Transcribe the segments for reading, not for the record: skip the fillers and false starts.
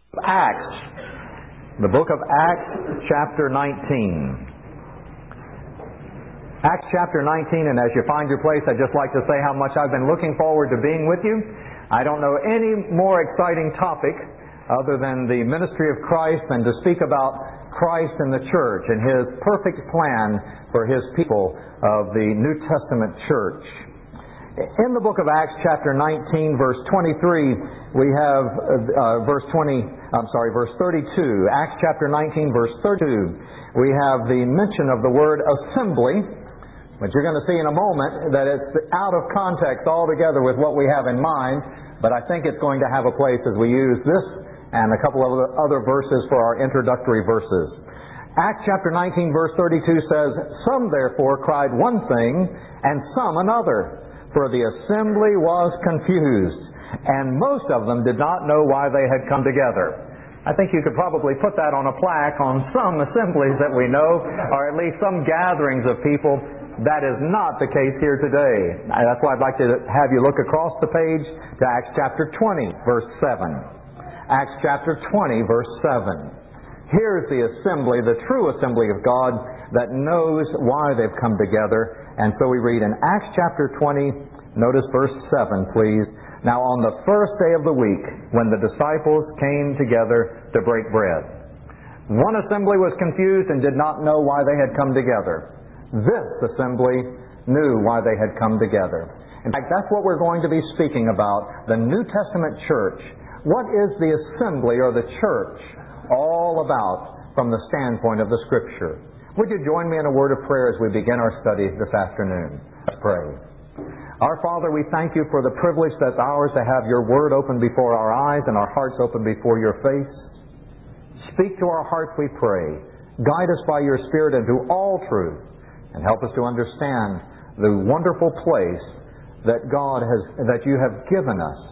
Acts, the book of Acts, chapter 19. Acts chapter 19, and as you find your place, I'd just like to say how much I've been looking forward to being with you. I don't know any more exciting topic other than the ministry of Christ than to speak about Christ and the church and His perfect plan for His people of the New Testament church. In the book of Acts chapter 19, verse 23, we have verse 32. Acts chapter 19, verse 32, we have the mention of the word assembly, but you're going to see in a moment that it's out of context altogether with what we have in mind, but I think it's going to have a place as we use this and a couple of other verses for our introductory verses. Acts chapter 19, verse 32 says, "Some therefore cried one thing, and some another. For the assembly was confused, and most of them did not know why they had come together." I think you could probably put that on a plaque on some assemblies that we know, or at least some gatherings of people. That is not the case here today. That's why I'd like to have you look across the page to Acts chapter 20, verse 7. Acts chapter 20, verse 7. Here's the assembly, the true assembly of God that knows why they've come together. And so we read in Acts chapter 20, notice verse 7, please. "Now on the first day of the week, when the disciples came together to break bread." One assembly was confused and did not know why they had come together. This assembly knew why they had come together. In fact, that's what we're going to be speaking about, the New Testament church. What is the assembly or the church all about from the standpoint of the Scripture? Would you join me in a word of prayer as we begin our study this afternoon? Let's pray. Our Father, we thank You for the privilege that's ours to have Your Word open before our eyes and our hearts open before Your face. Speak to our hearts, we pray. Guide us by Your Spirit into all truth, and help us to understand the wonderful place that that You have given us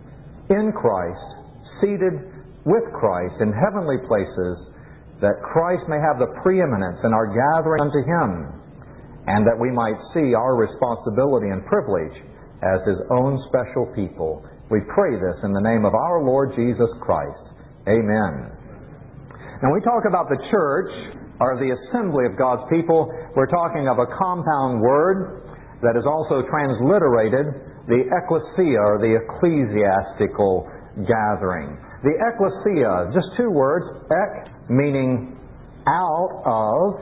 in Christ, seated with Christ in heavenly places, that Christ may have the preeminence in our gathering unto Him, and that we might see our responsibility and privilege as His own special people. We pray this in the name of our Lord Jesus Christ. Amen. Now, when we talk about the church, or the assembly of God's people, we're talking of a compound word that is also transliterated the ecclesia, or the ecclesiastical gathering. The ecclesia, just two words, ek, meaning out of,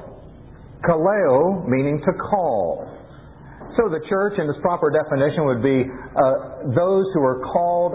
kaleo, meaning to call. So the church, in its proper definition, would be those who are called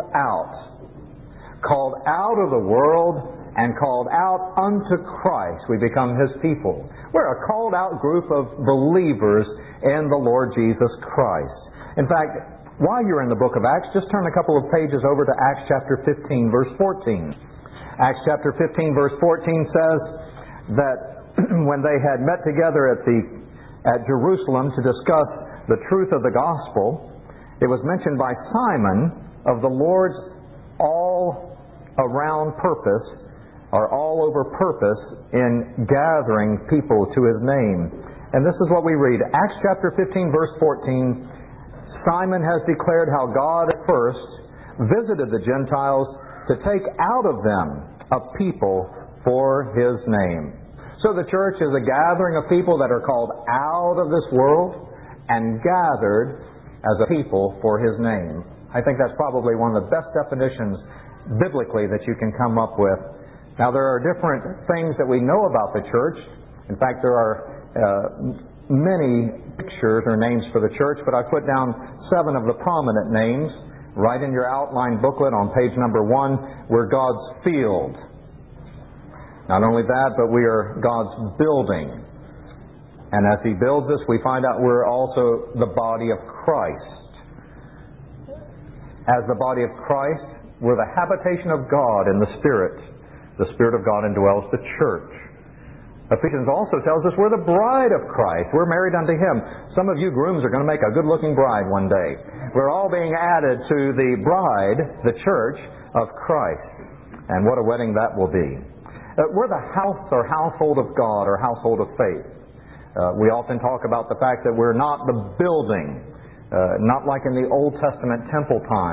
out of the world, and called out unto Christ. We become His people. We're a called out group of believers in the Lord Jesus Christ. In fact, while you're in the book of Acts, just turn a couple of pages over to Acts chapter 15, verse 14. Acts chapter 15, verse 14 says that when they had met together at Jerusalem to discuss the truth of the gospel, it was mentioned by Simon of the Lord's all-around purpose, or all-over purpose in gathering people to His name. And this is what we read. Acts chapter 15, verse 14, "Simon has declared how God at first visited the Gentiles to take out of them a people for His name." So the church is a gathering of people that are called out of this world and gathered as a people for His name. I think that's probably one of the best definitions biblically that you can come up with. Now, there are different things that we know about the church. In fact, there are many pictures or names for the church, but I put down 7 of the prominent names right in your outline booklet on page number 1. We're God's field. Not only that, but we are God's building. And as He builds us, we find out we're also the body of Christ. As the body of Christ, we're the habitation of God in the Spirit. The Spirit of God indwells the church. Ephesians also tells us we're the bride of Christ. We're married unto Him. Some of you grooms are going to make a good-looking bride one day. We're all being added to the bride, the church of Christ. And what a wedding that will be. We're the house or household of God, or household of faith. We often talk about the fact that we're not the building, not like in the Old Testament temple times,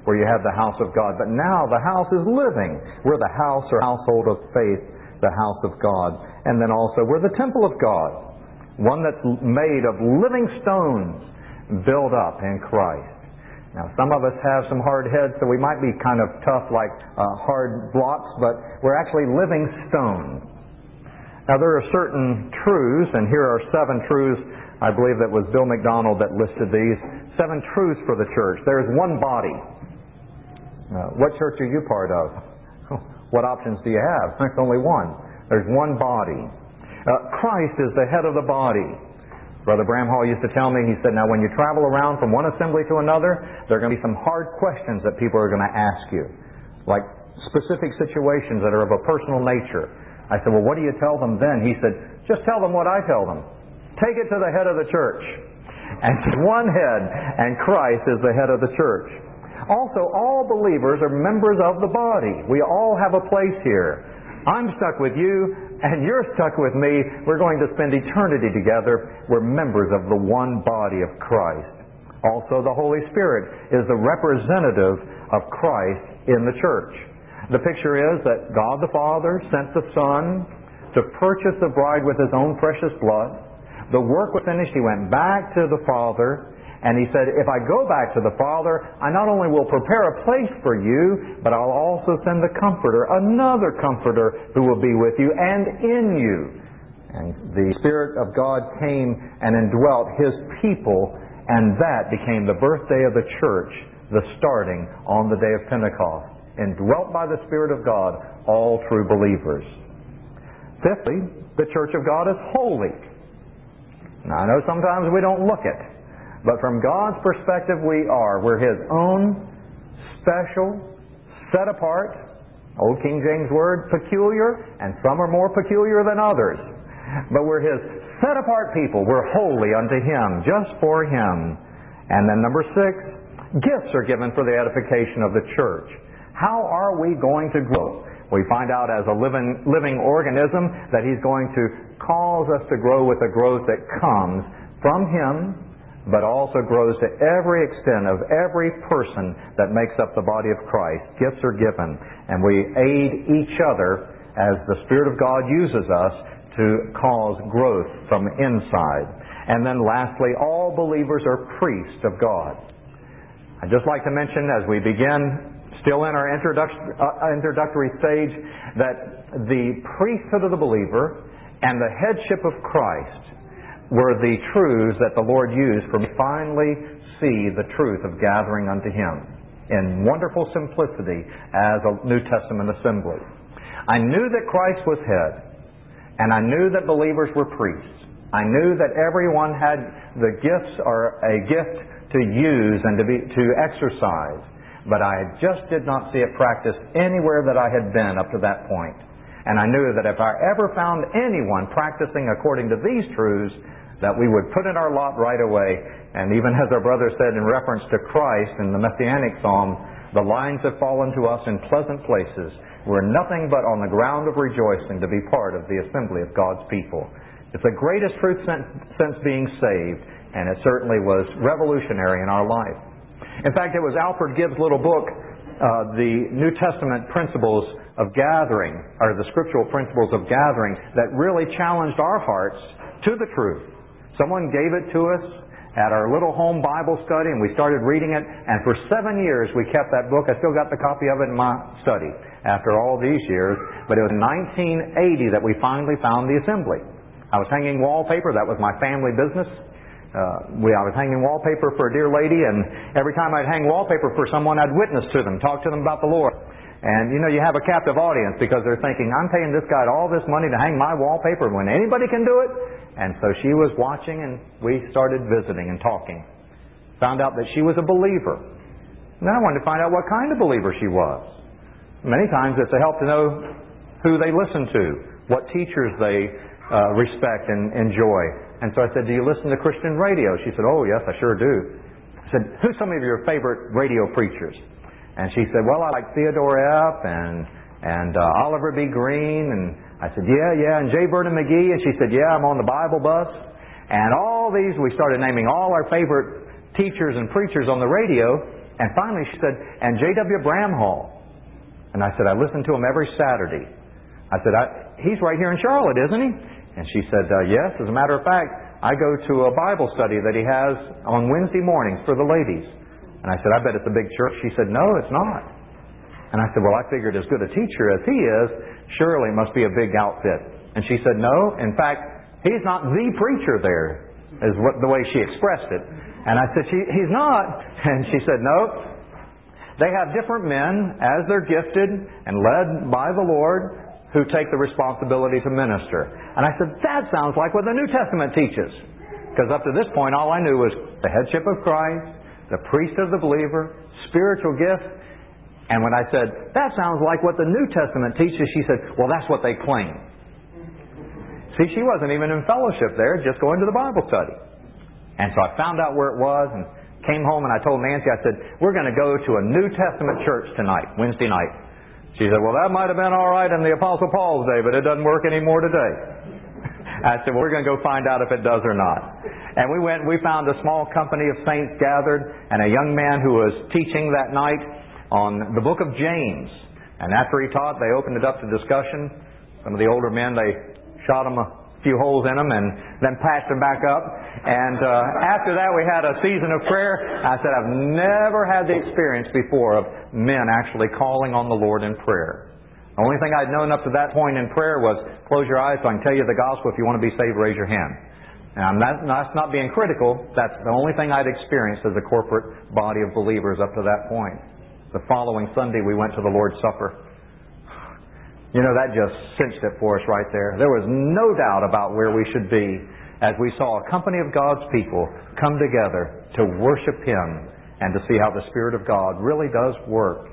where you have the house of God. But now the house is living. We're the house or household of faith, the house of God. And then also we're the temple of God, one that's made of living stones built up in Christ. Now, some of us have some hard heads, so we might be kind of tough like hard blocks, but we're actually living stones. Now, there are certain truths, and here are 7 truths. I believe that was Bill McDonald that listed these. 7 truths for the church. There's one body. What church are you part of? What options do you have? There's only one. There's one body. Christ is the head of the body. Brother Bramhall used to tell me, he said, now when you travel around from one assembly to another, there are going to be some hard questions that people are going to ask you, like specific situations that are of a personal nature. I said, well, what do you tell them then? He said, just tell them what I tell them. Take it to the head of the church. And one head, and Christ is the head of the church. Also, all believers are members of the body. We all have a place here. I'm stuck with you, and you're stuck with me. We're going to spend eternity together. We're members of the one body of Christ. Also, the Holy Spirit is the representative of Christ in the church. The picture is that God the Father sent the Son to purchase the bride with His own precious blood. The work was finished. He went back to the Father, and He said, if I go back to the Father, I not only will prepare a place for you, but I'll also send the Comforter, another Comforter who will be with you and in you. And the Spirit of God came and indwelt His people, and that became the birthday of the church, the starting on the day of Pentecost. Indwelt by the Spirit of God, all true believers. Fifthly, the church of God is holy. Now, I know sometimes we don't look it, but from God's perspective, we are. We're His own, special, set apart, Old King James word, peculiar, and some are more peculiar than others. But we're His set apart people. We're holy unto Him, just for Him. And then number 6, gifts are given for the edification of the church. How are we going to grow? We find out as a living organism that He's going to cause us to grow with a growth that comes from Him, but also grows to every extent of every person that makes up the body of Christ. Gifts are given, and we aid each other as the Spirit of God uses us to cause growth from inside. And then lastly, all believers are priests of God. I'd just like to mention as we begin, still in our introductory stage, that the priesthood of the believer and the headship of Christ were the truths that the Lord used for me to finally see the truth of gathering unto Him in wonderful simplicity as a New Testament assembly. I knew that Christ was head, and I knew that believers were priests. I knew that everyone had the gifts or a gift to use and to exercise, but I just did not see it practiced anywhere that I had been up to that point. And I knew that if I ever found anyone practicing according to these truths, that we would put in our lot right away. And even as our brother said in reference to Christ in the Messianic Psalm, the lines have fallen to us in pleasant places. We're nothing but on the ground of rejoicing to be part of the assembly of God's people. It's the greatest truth since being saved, and it certainly was revolutionary in our life. In fact, it was Alfred Gibbs' little book, The New Testament Principles of Gathering, or the Scriptural Principles of Gathering, that really challenged our hearts to the truth. Someone gave it to us at our little home Bible study, and we started reading it, and for 7 years we kept that book. I still got the copy of it in my study after all these years, but it was 1980 that we finally found the assembly. I was hanging wallpaper. That was my family business. I was hanging wallpaper for a dear lady, and every time I'd hang wallpaper for someone, I'd witness to them, talk to them about the Lord. And you have a captive audience because they're thinking, I'm paying this guy all this money to hang my wallpaper when anybody can do it. And so she was watching, and we started visiting and talking. Found out that she was a believer. And then I wanted to find out what kind of believer she was. Many times it's a help to know who they listen to, what teachers they respect and enjoy. And so I said, do you listen to Christian radio? She said, oh, yes, I sure do. I said, who's some of your favorite radio preachers? And she said, well, I like Theodore F. and Oliver B. Green. And I said, yeah, and J. Vernon McGee. And she said, yeah, I'm on the Bible bus. And all these, we started naming all our favorite teachers and preachers on the radio. And finally she said, and J.W. Bramhall. And I said, I listen to him every Saturday. I said, he's right here in Charlotte, isn't he? And she said, yes. As a matter of fact, I go to a Bible study that he has on Wednesday mornings for the ladies. And I said, I bet it's a big church. She said, no, it's not. And I said, well, I figured as good a teacher as he is, surely it must be a big outfit. And she said, no. In fact, he's not the preacher there, is the way she expressed it. And I said, he's not. And she said, no. They have different men, as they're gifted and led by the Lord, who take the responsibility to minister. And I said, that sounds like what the New Testament teaches. Because up to this point, all I knew was the headship of Christ, the priest of the believer, spiritual gifts. And when I said, that sounds like what the New Testament teaches, she said, well, that's what they claim. See, she wasn't even in fellowship there, just going to the Bible study. And so I found out where it was and came home and I told Nancy, I said, we're going to go to a New Testament church tonight, Wednesday night. She said, well, that might have been all right in the Apostle Paul's day, but it doesn't work anymore today. I said, well, we're going to go find out if it does or not. And we went, we found a small company of saints gathered and a young man who was teaching that night on the book of James. And after he taught, they opened it up to discussion. Some of the older men, they shot him a few holes in them and then patched them back up. And after that we had a season of prayer. I said, I've never had the experience before of men actually calling on the Lord in prayer. The only thing I'd known up to that point in prayer was close your eyes so I can tell you the gospel. If you want to be saved, raise your hand. And that's not being critical. That's the only thing I'd experienced as a corporate body of believers up to that point. The following Sunday we went to the Lord's Supper. You know, that just cinched it for us right there. There was no doubt about where we should be as we saw a company of God's people come together to worship Him and to see how the Spirit of God really does work.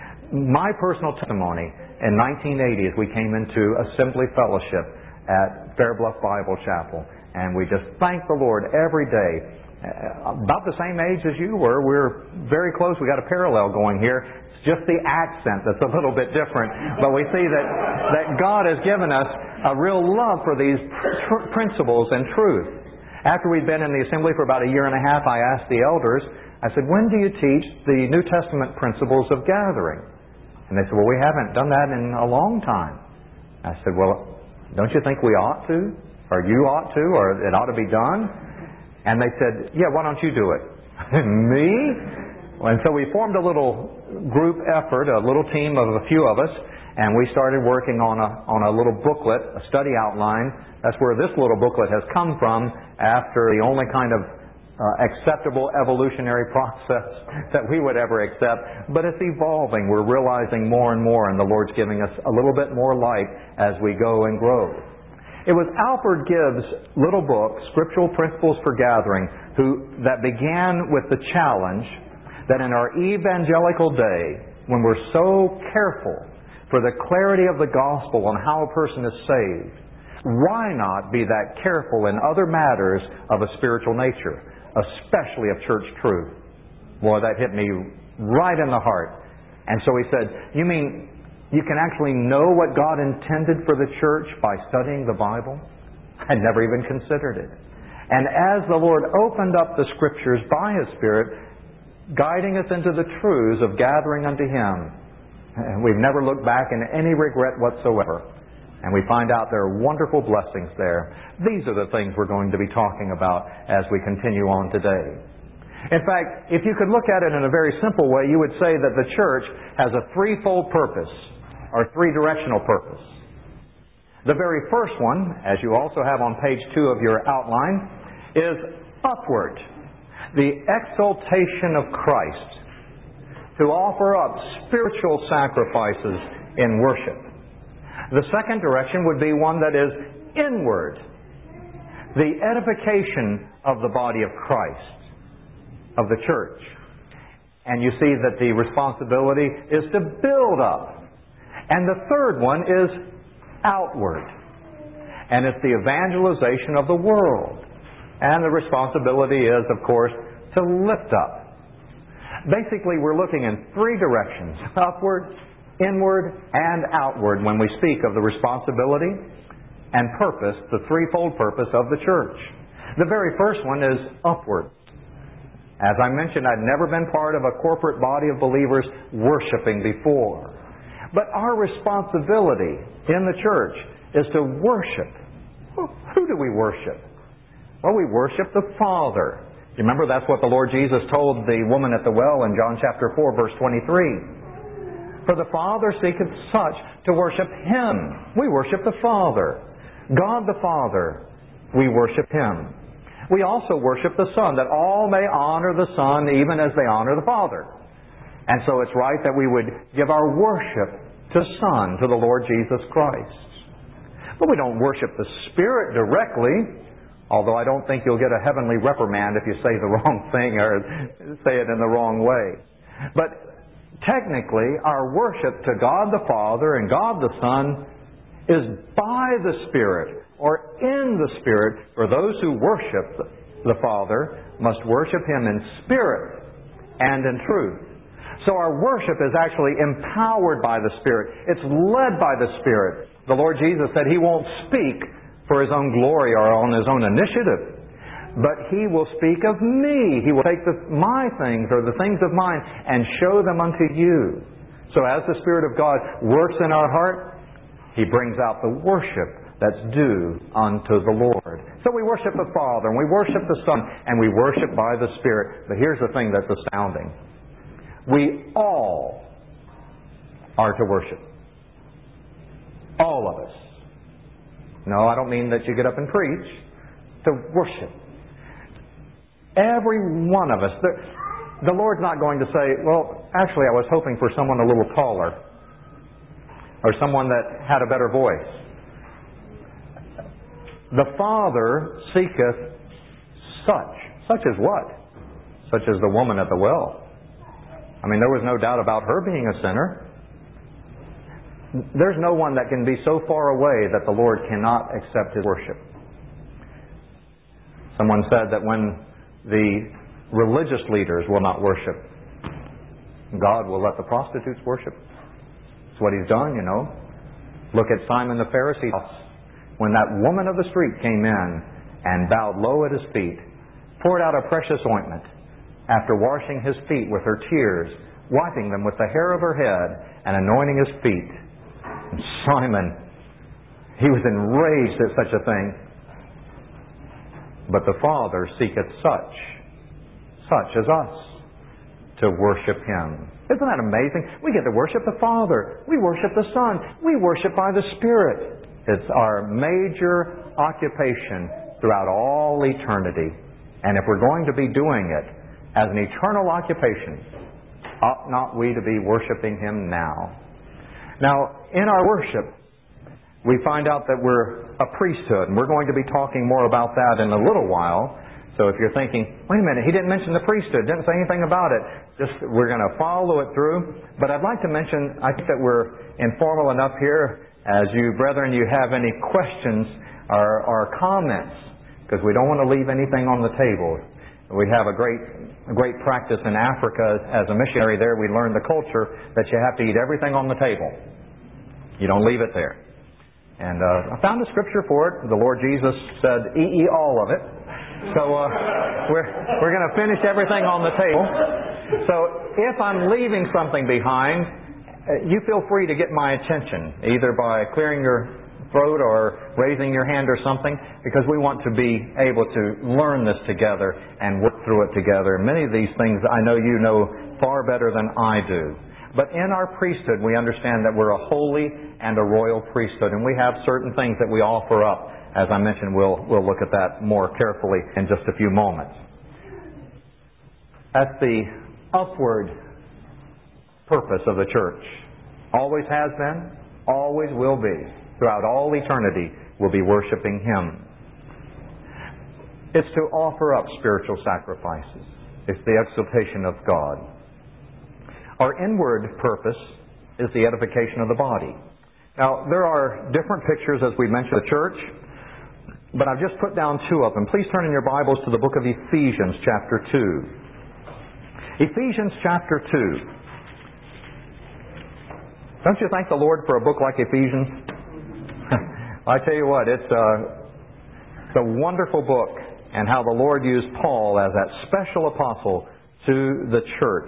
My personal testimony in 1980 as we came into Assembly Fellowship at Fair Bluff Bible Chapel, and we just thank the Lord every day. About the same age as you were. We're very close. We got a parallel going here. Just the accent that's a little bit different. But we see that God has given us a real love for these principles and truth. After we'd been in the assembly for about a year and a half, I asked the elders, I said, when do you teach the New Testament principles of gathering? And they said, well, we haven't done that in a long time. I said, well, don't you think we ought to? Or you ought to? Or it ought to be done? And they said, yeah, why don't you do it? Me? And so we formed a little group effort, a little team of a few of us, and we started working on a little booklet, a study outline. That's where this little booklet has come from after the only kind of acceptable evolutionary process that we would ever accept. But it's evolving. We're realizing more and more, and the Lord's giving us a little bit more light as we go and grow. It was Alfred Gibbs' little book, Scriptural Principles for Gathering, that began with the challenge that in our evangelical day, when we're so careful for the clarity of the gospel on how a person is saved, why not be that careful in other matters of a spiritual nature, especially of church truth? Boy, that hit me right in the heart. And so he said, you mean you can actually know what God intended for the church by studying the Bible? I'd never even considered it. And as the Lord opened up the Scriptures by His Spirit, guiding us into the truths of gathering unto Him, we've never looked back in any regret whatsoever. And we find out there are wonderful blessings there. These are the things we're going to be talking about as we continue on today. In fact, if you could look at it in a very simple way, you would say that the church has a threefold purpose, or three-directional purpose. The very first one, as you also have on page 2 of your outline, is upward. The exaltation of Christ, to offer up spiritual sacrifices in worship. The second direction would be one that is inward. The edification of the body of Christ, of the church. And you see that the responsibility is to build up. And the third one is outward. And it's the evangelization of the world. And the responsibility is, of course, to lift up. Basically, we're looking in three directions: upward, inward, and outward when we speak of the responsibility and purpose, the threefold purpose of the church. The very first one is upward. As I mentioned, I'd never been part of a corporate body of believers worshiping before. But our responsibility in the church is to worship. Well, who do we worship? Well, we worship the Father. You remember that's what the Lord Jesus told the woman at the well in John chapter 4, verse 23. For the Father seeketh such to worship Him. We worship the Father. God the Father, we worship Him. We also worship the Son, that all may honor the Son even as they honor the Father. And so it's right that we would give our worship to Son, to the Lord Jesus Christ. But we don't worship the Spirit directly, although I don't think you'll get a heavenly reprimand if you say the wrong thing or say it in the wrong way. But technically, our worship to God the Father and God the Son is by the Spirit, or in the Spirit, for those who worship the Father must worship Him in spirit and in truth. So our worship is actually empowered by the Spirit. It's led by the Spirit. The Lord Jesus said He won't speak for His own glory or on His own initiative, but He will speak of me. He will take my things or the things of mine and show them unto you. So as the Spirit of God works in our heart, He brings out the worship that's due unto the Lord. So we worship the Father, and we worship the Son, and we worship by the Spirit. But here's the thing that's astounding. We all are to worship. All of us. No, I don't mean that you get up and preach. To worship. Every one of us. The Lord's not going to say, well, actually I was hoping for someone a little taller, or someone that had a better voice. The Father seeketh such. Such as what? Such as the woman at the well. I mean, there was no doubt about her being a sinner. There's no one that can be so far away that the Lord cannot accept His worship. Someone said that when the religious leaders will not worship, God will let the prostitutes worship. That's what He's done, you know. Look at Simon the Pharisee. When that woman of the street came in and bowed low at His feet, poured out a precious ointment, after washing His feet with her tears, wiping them with the hair of her head, and anointing His feet. And Simon, he was enraged at such a thing. But the Father seeketh such as us, to worship Him. Isn't that amazing? We get to worship the Father. We worship the Son. We worship by the Spirit. It's our major occupation throughout all eternity. And if we're going to be doing it as an eternal occupation, ought not we to be worshiping Him now? Now, in our worship, we find out that we're a priesthood, and we're going to be talking more about that in a little while. So if you're thinking, wait a minute, he didn't mention the priesthood, didn't say anything about it, we're going to follow it through. But I'd like to mention, I think that we're informal enough here. As you brethren, you have any questions or comments, because we don't want to leave anything on the table. We have a great practice in Africa. As a missionary there, we learned the culture that you have to eat everything on the table. You don't leave it there. And I found a scripture for it. The Lord Jesus said, eat all of it. So we're going to finish everything on the table. So if I'm leaving something behind, you feel free to get my attention, either by clearing your throat or raising your hand or something, because we want to be able to learn this together and work through it together. Many of these things I know you know far better than I do. But in our priesthood, we understand that we're a holy and a royal priesthood, and we have certain things that we offer up. As I mentioned, we'll look at that more carefully in just a few moments. That's the upward purpose of the church. Always has been, always will be. Throughout all eternity, we'll be worshiping Him. It's to offer up spiritual sacrifices. It's the exaltation of God. Our inward purpose is the edification of the body. Now, there are different pictures, as we mentioned, of the church, but I've just put down two of them. Please turn in your Bibles to the book of Ephesians, chapter 2. Ephesians, chapter 2. Don't you thank the Lord for a book like Ephesians? I tell you what, it's a wonderful book, and how the Lord used Paul as that special apostle to the church.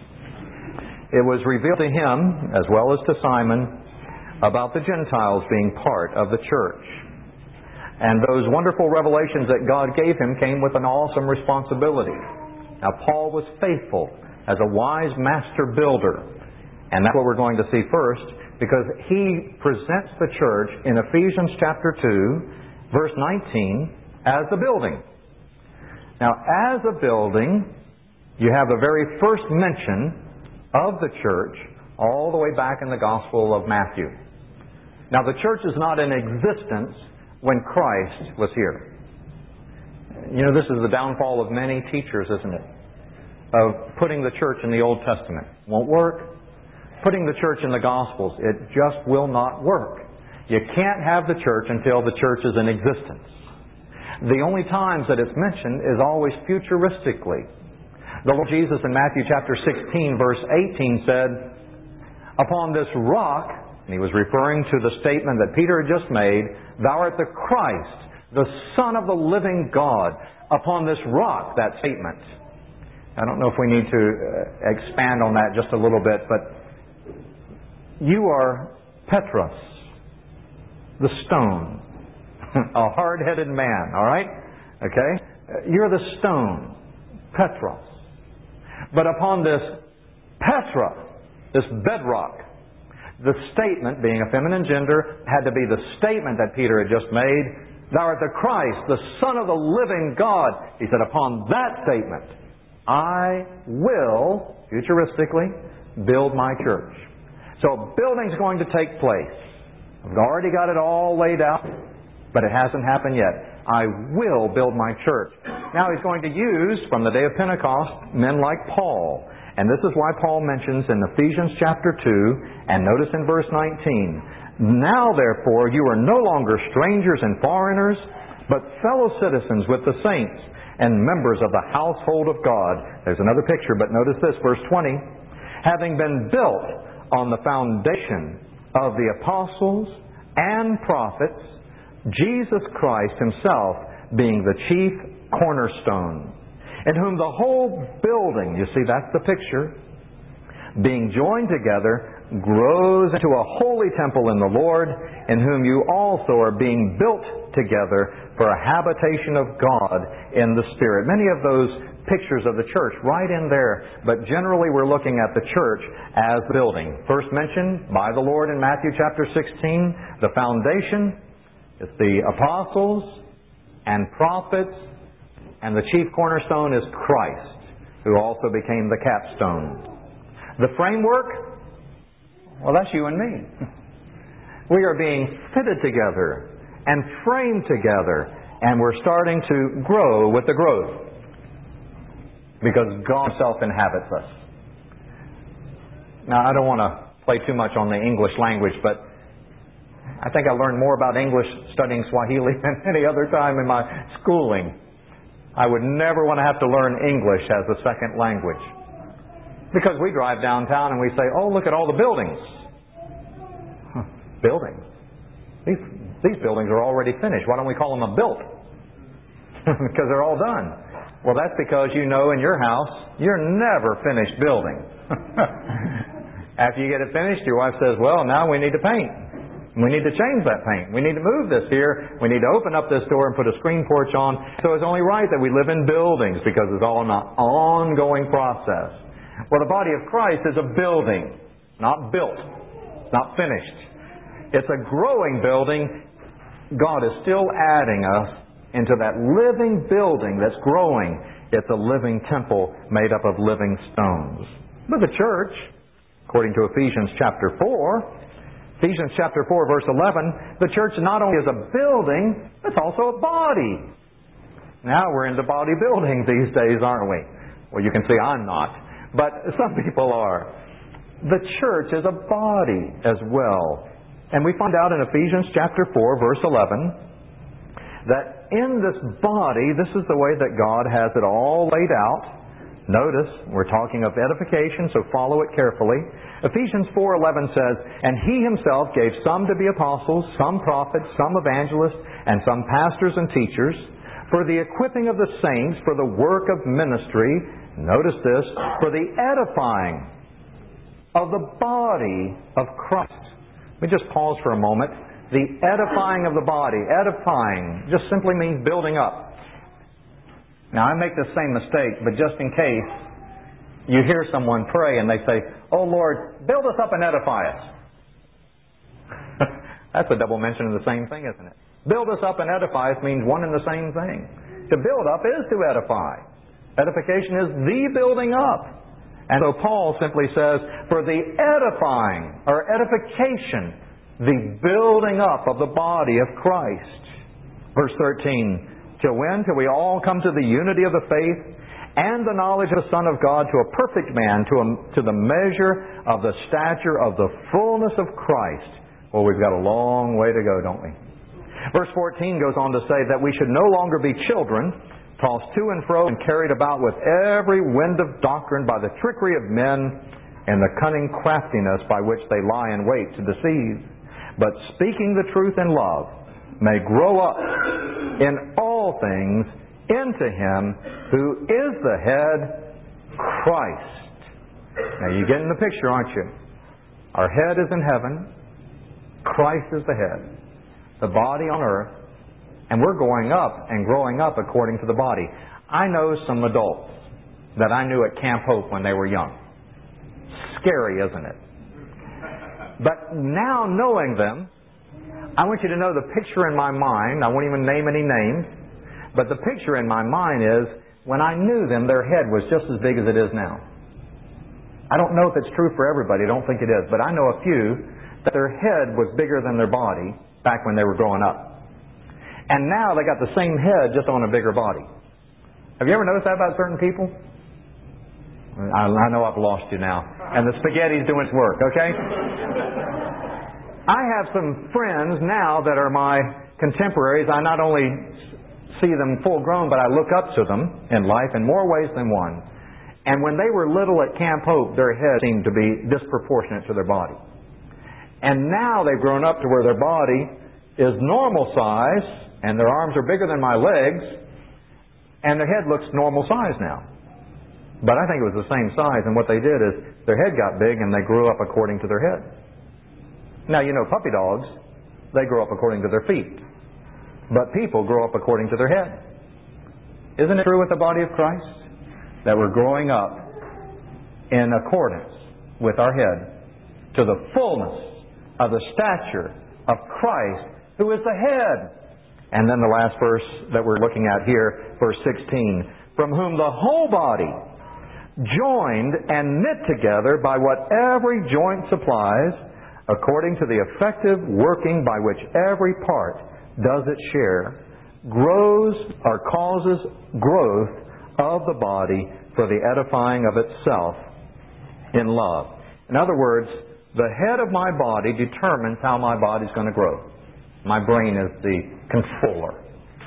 It was revealed to him, as well as to Simon, about the Gentiles being part of the church. And those wonderful revelations that God gave him came with an awesome responsibility. Now, Paul was faithful as a wise master builder. And that's what we're going to see first, because he presents the church in Ephesians chapter 2, verse 19, as a building. Now, as a building, you have the very first mention of the church all the way back in the Gospel of Matthew. Now, the church is not in existence when Christ was here. You know, this is the downfall of many teachers, isn't it? Of putting the church in the Old Testament. Won't work. Putting the church in the Gospels. It just will not work. You can't have the church until the church is in existence. The only times that it's mentioned is always futuristically. The Lord Jesus in Matthew chapter 16, verse 18 said, "Upon this rock," and he was referring to the statement that Peter had just made, "Thou art the Christ, the Son of the living God." Upon this rock, that statement. I don't know if we need to expand on that just a little bit, but you are Petros, the stone, a hard-headed man, all right? Okay? You're the stone, Petros. But upon this Petra, this bedrock, the statement, being a feminine gender, had to be the statement that Peter had just made. Thou art the Christ, the Son of the living God. He said, upon that statement, I will, futuristically, build my church. So building's going to take place. I've already got it all laid out, but it hasn't happened yet. I will build my church. Now he's going to use, from the day of Pentecost, men like Paul. And this is why Paul mentions in Ephesians chapter 2, and notice in verse 19, "Now therefore you are no longer strangers and foreigners, but fellow citizens with the saints and members of the household of God." There's another picture, but notice this, verse 20. "Having been built on the foundation of the apostles and prophets, Jesus Christ himself being the chief cornerstone, in whom the whole building," you see, that's the picture, "being joined together, grows into a holy temple in the Lord, in whom you also are being built together for a habitation of God in the Spirit." Many of those pictures of the church right in there, but generally we're looking at the church as the building. First mentioned by the Lord in Matthew chapter 16, the foundation is the apostles and prophets, and the chief cornerstone is Christ, who also became the capstone. The framework, well, that's you and me. We are being fitted together and framed together, and we're starting to grow with the growth, because God himself inhabits us. Now, I don't want to play too much on the English language, but I think I learned more about English studying Swahili than any other time in my schooling. I would never want to have to learn English as a second language. Because we drive downtown and we say, "Oh, look at all the buildings." Buildings? These buildings are already finished. Why don't we call them a built? Because they're all done. Well, that's because you know in your house, you're never finished building. After you get it finished, your wife says, "Well, now we need to paint. We need to change that paint. We need to move this here. We need to open up this door and put a screen porch on." So it's only right that we live in buildings, because it's all an ongoing process. Well, the body of Christ is a building, not built, not finished. It's a growing building. God is still adding us into that living building that's growing. It's a living temple made up of living stones. But the church, according to Ephesians chapter 4, verse 11, the church not only is a building, it's also a body. Now we're into bodybuilding these days, aren't we? Well, you can see I'm not, but some people are. The church is a body as well. And we find out in Ephesians chapter 4, verse 11, that in this body, this is the way that God has it all laid out. Notice, we're talking of edification, so follow it carefully. Ephesians 4:11 says, "And He Himself gave some to be apostles, some prophets, some evangelists, and some pastors and teachers, for the equipping of the saints, for the work of ministry, notice this, for the edifying of the body of Christ. Let me just pause for a moment. The edifying of the body. Edifying just simply means building up. Now, I make the same mistake, but just in case you hear someone pray and they say, "Oh Lord, build us up and edify us." That's a double mention of the same thing, isn't it? Build us up and edify us means one and the same thing. To build up is to edify. Edification is the building up. And so Paul simply says, for the edifying, or edification, the building up of the body of Christ. Verse 13, till when? Till we all come to the unity of the faith and the knowledge of the Son of God, to a perfect man, to the measure of the stature of the fullness of Christ. Well, we've got a long way to go, don't we? Verse 14 goes on to say that we should no longer be children, tossed to and fro and carried about with every wind of doctrine by the trickery of men and the cunning craftiness by which they lie in wait to deceive, but speaking the truth in love, may grow up in all things into Him who is the head, Christ. Now you're getting the picture, aren't you? Our head is in heaven. Christ is the head. The body on earth. And we're going up and growing up according to the body. I know some adults that I knew at Camp Hope when they were young. Scary, isn't it? But now knowing them, I want you to know the picture in my mind. I won't even name any names. But the picture in my mind is, when I knew them, their head was just as big as it is now. I don't know if it's true for everybody. I don't think it is. But I know a few that their head was bigger than their body back when they were growing up. And now they got the same head, just on a bigger body. Have you ever noticed that about certain people? I know I've lost you now. And the spaghetti's doing its work, okay? I have some friends now that are my contemporaries. I not only see them full grown, but I look up to them in life in more ways than one. And when they were little at Camp Hope, their head seemed to be disproportionate to their body. And now they've grown up to where their body is normal size, and their arms are bigger than my legs, and their head looks normal size now. But I think it was the same size, and what they did is their head got big and they grew up according to their head. Now, you know, puppy dogs, they grow up according to their feet. But people grow up according to their head. Isn't it true with the body of Christ? That we're growing up in accordance with our head to the fullness of the stature of Christ, who is the head. And then the last verse that we're looking at here, verse 16, from whom the whole body, joined and knit together by what every joint supplies, according to the effective working by which every part does its share, grows or causes growth of the body for the edifying of itself in love. In other words, the head of my body determines how my body's going to grow. My brain is the controller.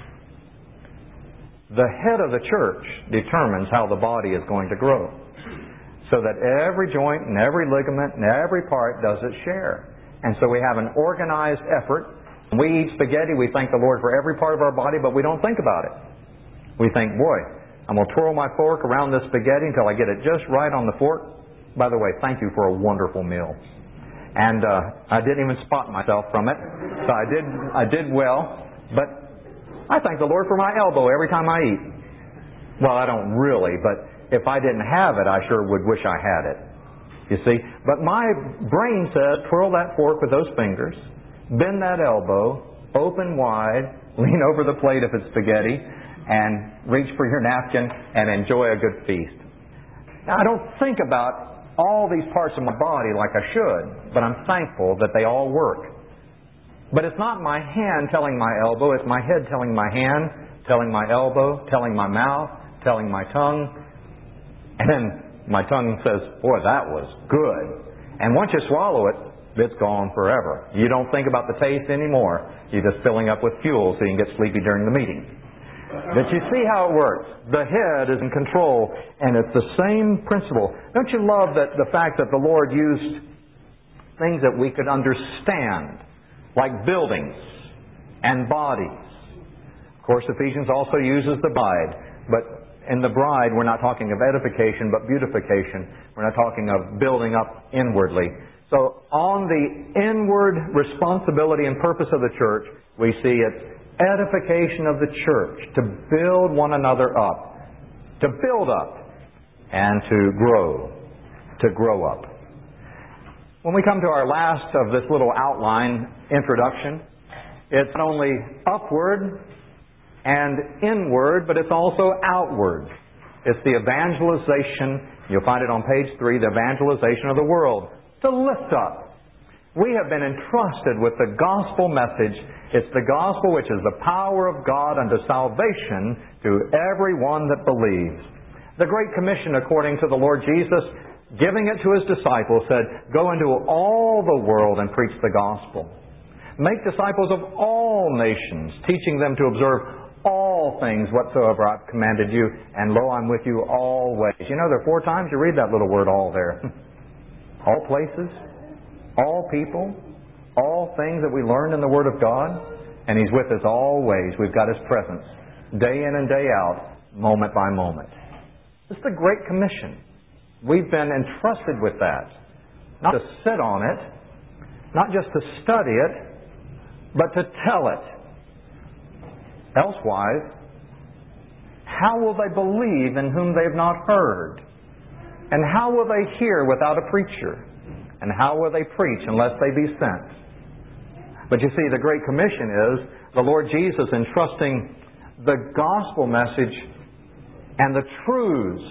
The head of the church determines how the body is going to grow. So that every joint and every ligament and every part does its share. And so we have an organized effort. When we eat spaghetti, we thank the Lord for every part of our body, but we don't think about it. We think, boy, I'm going to twirl my fork around this spaghetti until I get it just right on the fork. By the way, thank you for a wonderful meal. And I didn't even spot myself from it. So I did well. But I thank the Lord for my elbow every time I eat. Well, I don't really, but if I didn't have it, I sure would wish I had it. You see? But my brain says, twirl that fork with those fingers, bend that elbow, open wide, lean over the plate if it's spaghetti, and reach for your napkin and enjoy a good feast. Now, I don't think about all these parts of my body like I should, but I'm thankful that they all work. But it's not my hand telling my elbow, it's my head telling my hand, telling my elbow, telling my mouth, telling my tongue. And then my tongue says, boy, that was good. And once you swallow it, it's gone forever. You don't think about the taste anymore. You're just filling up with fuel so you can get sleepy during the meeting. But you see how it works. The head is in control, and it's the same principle. Don't you love that the fact that the Lord used things that we could understand, like buildings and bodies? Of course, Ephesians also uses the bride. But in the bride, we're not talking of edification, but beautification. We're not talking of building up inwardly. So on the inward responsibility and purpose of the church, we see it's edification of the church, to build one another up, to build up, and to grow up. When we come to our last of this little outline introduction, it's not only upward and inward, but it's also outward. It's the evangelization, you'll find it on page 3, the evangelization of the world, to lift up. We have been entrusted with the gospel message. It's the gospel which is the power of God unto salvation to everyone that believes. The Great Commission, according to the Lord Jesus, giving it to His disciples, said, "Go into all the world and preach the gospel. Make disciples of all nations, teaching them to observe all things whatsoever I've commanded you, and lo, I'm with you always." You know, there are 4 times you read that little word "all" there. All places, all people, all things that we learn in the Word of God, and He's with us always. We've got His presence, day in and day out, moment by moment. It's the Great Commission. We've been entrusted with that. Not to sit on it, not just to study it, but to tell it. Elsewise, how will they believe in whom they have not heard? And how will they hear without a preacher? And how will they preach unless they be sent? But you see, the Great Commission is the Lord Jesus entrusting the gospel message and the truths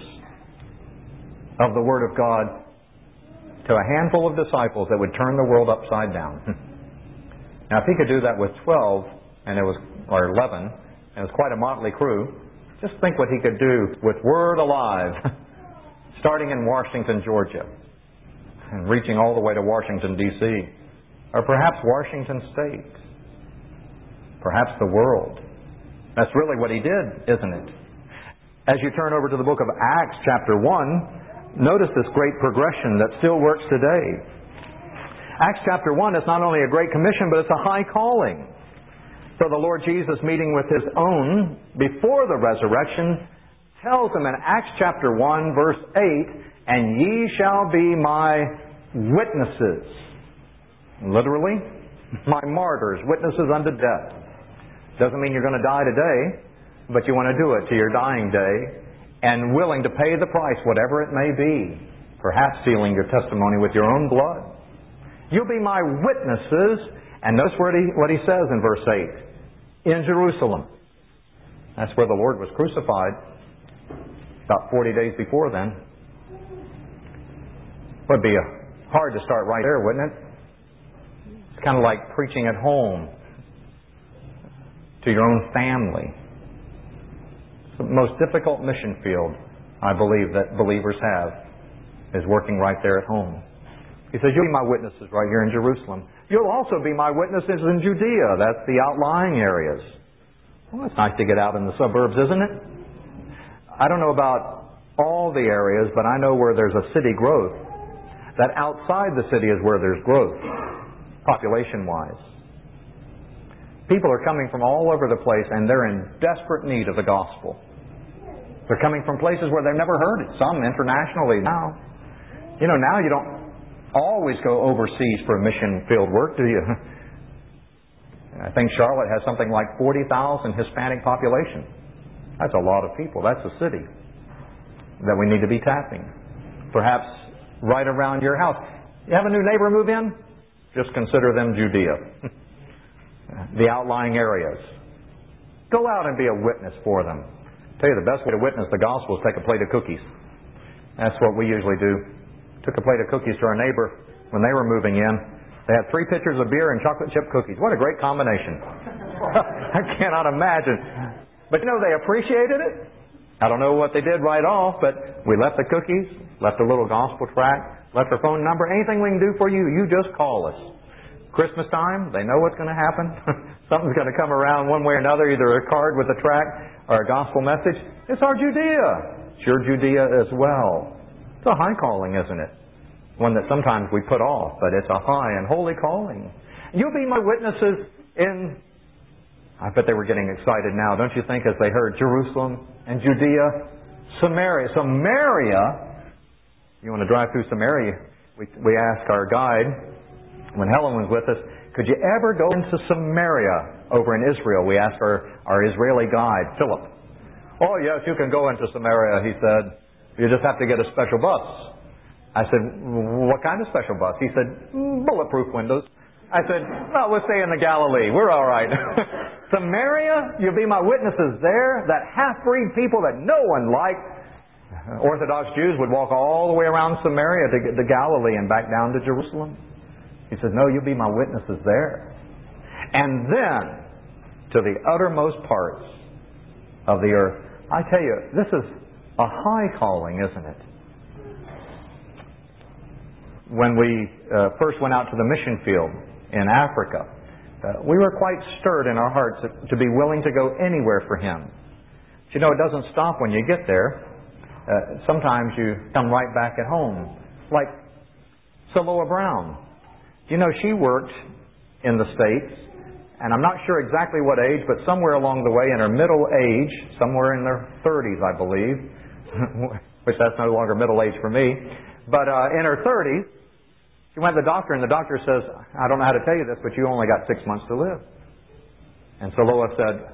of the Word of God to a handful of disciples that would turn the world upside down. Now, if He could do that with 12, or 11, and it was quite a motley crew, just think what He could do with Word Alive, starting in Washington, Georgia, and reaching all the way to Washington, D.C., or perhaps Washington State, perhaps the world. That's really what He did, isn't it? As you turn over to the book of Acts, chapter 1, notice this great progression that still works today. Acts chapter 1 is not only a great commission, but it's a high calling. So the Lord Jesus, meeting with His own before the resurrection, tells them in Acts chapter 1, verse 8, "And ye shall be my witnesses." Literally, my martyrs, witnesses unto death. Doesn't mean you're going to die today, but you want to do it to your dying day, and willing to pay the price, whatever it may be, perhaps sealing your testimony with your own blood. You'll be my witnesses, and notice what he says in verse 8, in Jerusalem. That's where the Lord was crucified, about 40 days before then. Would be hard to start right there, wouldn't it? It's kind of like preaching at home to your own family. It's the most difficult mission field, I believe, that believers have, is working right there at home. He says, "You'll be my witnesses right here in Jerusalem. You'll also be my witnesses in Judea." That's the outlying areas. Well, it's nice to get out in the suburbs, isn't it? I don't know about all the areas, but I know where there's a city growth, that outside the city is where there's growth, population-wise. People are coming from all over the place, and they're in desperate need of the gospel. They're coming from places where they've never heard it, some internationally now. You know, now you don't always go overseas for mission field work, do you? I think Charlotte has something like 40,000 Hispanic population. That's a lot of people. That's a city that we need to be tapping. Perhaps right around your house. You have a new neighbor move in? Just consider them Judea. The outlying areas. Go out and be a witness for them. I tell you, the best way to witness the gospel is take a plate of cookies. That's what we usually do. Took a plate of cookies to our neighbor when they were moving in. They had 3 pitchers of beer and chocolate chip cookies. What a great combination. I cannot imagine. But you know, they appreciated it. I don't know what they did right off, but we left the cookies, left a little gospel tract, left our phone number. Anything we can do for you, you just call us. Christmas time, they know what's going to happen. Something's going to come around one way or another, either a card with a tract or a gospel message. It's our Judea. It's your Judea as well. It's a high calling, isn't it? One that sometimes we put off, but it's a high and holy calling. You'll be my witnesses in... I bet they were getting excited now, don't you think, as they heard Jerusalem and Judea Samaria. Samaria, you want to drive through Samaria, we asked our guide, when Helen was with us, could you ever go into Samaria over in Israel? We asked our Israeli guide, Philip. Oh, yes, you can go into Samaria, he said. You just have to get a special bus. I said, what kind of special bus? He said, bulletproof windows. I said, well, we'll stay in the Galilee. We're all right. Samaria, you'll be my witnesses there. That half-breed people that no one liked. Orthodox Jews would walk all the way around Samaria to get to Galilee and back down to Jerusalem. He said, no, you'll be my witnesses there. And then, to the uttermost parts of the earth. I tell you, this is a high calling, isn't it? When we first went out to the mission field in Africa, we were quite stirred in our hearts to be willing to go anywhere for Him. But you know, it doesn't stop when you get there. Sometimes you come right back at home. Like Saloa Brown. You know, she worked in the States, and I'm not sure exactly what age, but somewhere along the way in her middle age, somewhere in their 30s, I believe, which that's no longer middle age for me, but in her 30s, she went to the doctor, and the doctor says, I don't know how to tell you this, but you only got 6 months to live. And Saloa said,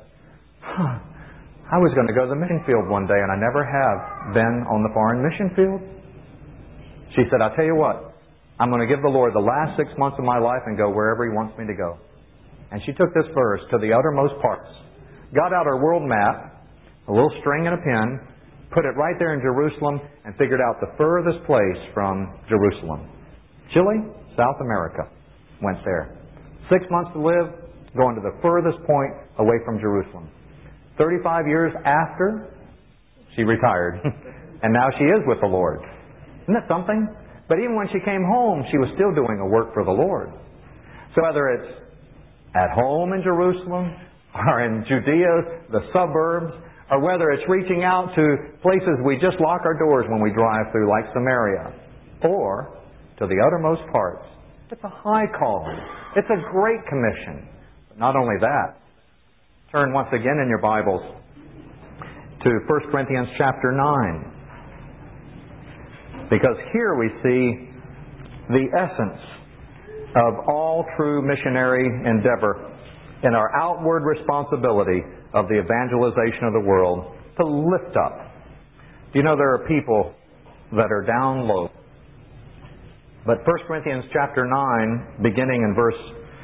I was going to go to the mission field one day, and I never have been on the foreign mission field. She said, I'll tell you what, I'm going to give the Lord the last 6 months of my life and go wherever He wants me to go. And she took this verse, to the uttermost parts, got out her world map, a little string and a pen, put it right there in Jerusalem, and figured out the furthest place from Jerusalem. Chile, South America. Went there. 6 months to live, going to the furthest point away from Jerusalem. 35 years after, she retired. And now she is with the Lord. Isn't that something? But even when she came home, she was still doing a work for the Lord. So whether it's at home in Jerusalem, or in Judea, the suburbs, or whether it's reaching out to places we just lock our doors when we drive through, like Samaria, or to the uttermost parts, it's a high calling. It's a great commission. But not only that, turn once again in your Bibles to 1 Corinthians chapter 9. Because here we see the essence of all true missionary endeavor in our outward responsibility of the evangelization of the world to lift up. Do you know there are people that are down low? But 1 Corinthians chapter 9, beginning in verse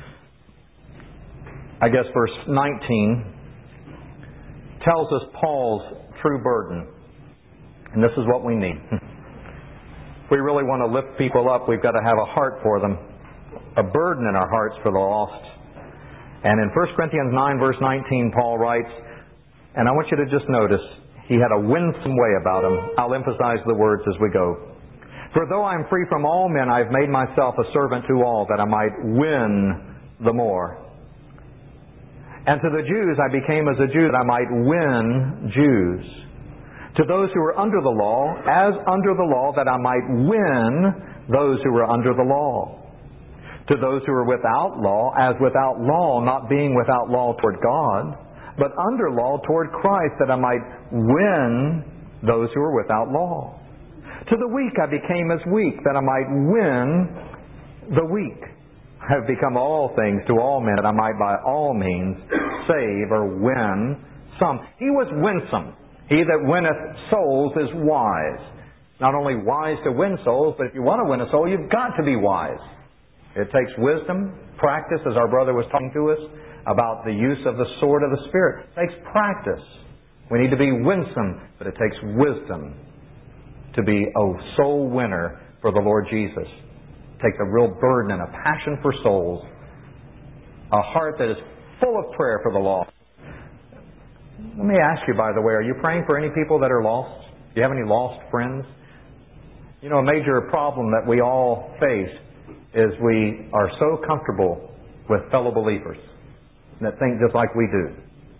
19, tells us Paul's true burden. And this is what we need. If we really want to lift people up, we've got to have a heart for them, a burden in our hearts for the lost. And in 1 Corinthians 9, verse 19, Paul writes, and I want you to just notice, he had a winsome way about him. I'll emphasize the words as we go. For though I am free from all men, I have made myself a servant to all, that I might win the more. And to the Jews I became as a Jew, that I might win Jews. To those who were under the law, as under the law, that I might win those who were under the law. To those who were without law, as without law, not being without law toward God, but under law toward Christ, that I might win those who were without law. To the weak I became as weak, that I might win the weak. I have become all things to all men, that I might by all means save or win some. He was winsome. He that winneth souls is wise. Not only wise to win souls, but if you want to win a soul, you've got to be wise. It takes wisdom, practice, as our brother was talking to us about the use of the sword of the Spirit. It takes practice. We need to be winsome, but it takes wisdom to be a soul winner for the Lord Jesus. It takes a real burden and a passion for souls, a heart that is full of prayer for the lost. Let me ask you, by the way, are you praying for any people that are lost? Do you have any lost friends? You know, a major problem that we all face is we are so comfortable with fellow believers that think just like we do.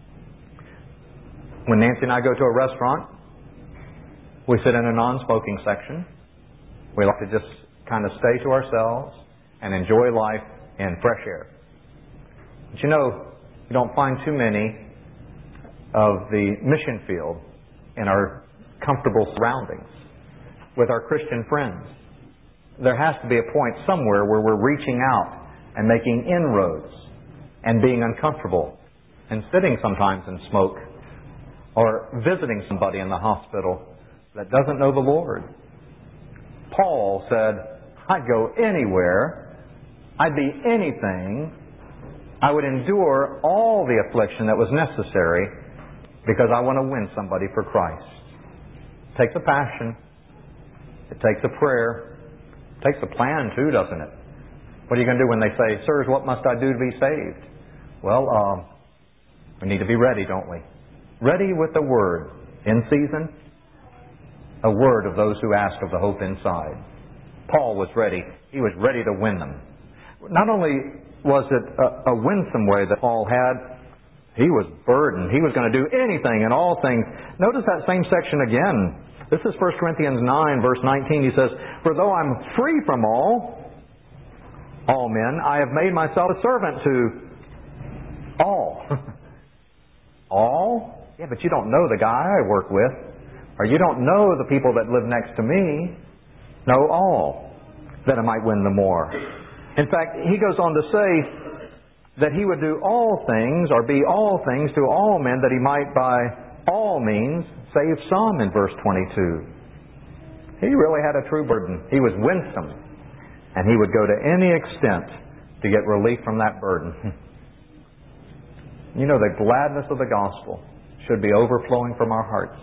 When Nancy and I go to a restaurant, we sit in a non-smoking section. We like to just kind of stay to ourselves and enjoy life in fresh air. But you know, you don't find too many of the mission field in our comfortable surroundings with our Christian friends. There has to be a point somewhere where we're reaching out and making inroads and being uncomfortable and sitting sometimes in smoke or visiting somebody in the hospital that doesn't know the Lord. Paul said, I'd go anywhere, I'd be anything, I would endure all the affliction that was necessary because I want to win somebody for Christ. It takes a passion. It takes a prayer. It takes a plan too, doesn't it? What are you going to do when they say, sirs, what must I do to be saved? Well, we need to be ready, don't we? Ready with the Word. In season, a word of those who ask of the hope inside. Paul was ready. He was ready to win them. Not only was it a winsome way that Paul had, he was burdened. He was going to do anything and all things. Notice that same section again. This is 1 Corinthians 9, verse 19. He says, for though I'm free from all men, I have made myself a servant to all. All? Yeah, but you don't know the guy I work with. Or you don't know the people that live next to me. No, all. That I might win the more. In fact, he goes on to say that he would do all things, or be all things to all men, that he might by all means save some in verse 22. He really had a true burden. He was winsome. And he would go to any extent to get relief from that burden. You know, the gladness of the gospel should be overflowing from our hearts.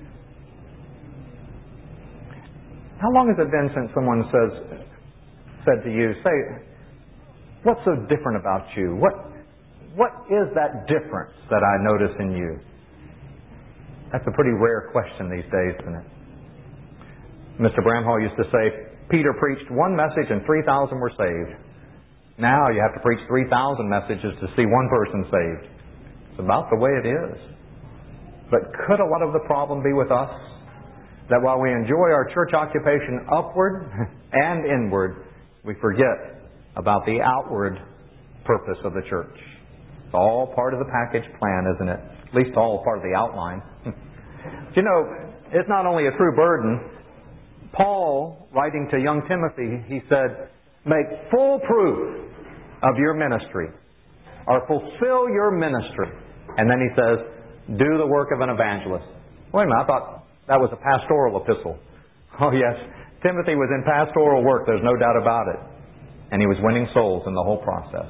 How long has it been since someone said to you, say, what's so different about you? What is that difference that I notice in you? That's a pretty rare question these days, isn't it? Mr. Bramhall used to say, Peter preached one message and 3,000 were saved. Now you have to preach 3,000 messages to see one person saved. It's about the way it is. But could a lot of the problem be with us? That while we enjoy our church occupation upward and inward, we forget about the outward purpose of the church. It's all part of the package plan, isn't it? At least all part of the outline. You know, it's not only a true burden. Paul, writing to young Timothy, he said, make full proof of your ministry, or fulfill your ministry. And then he says, do the work of an evangelist. Wait a minute, I thought that was a pastoral epistle. Oh yes, Timothy was in pastoral work, there's no doubt about it. And he was winning souls in the whole process.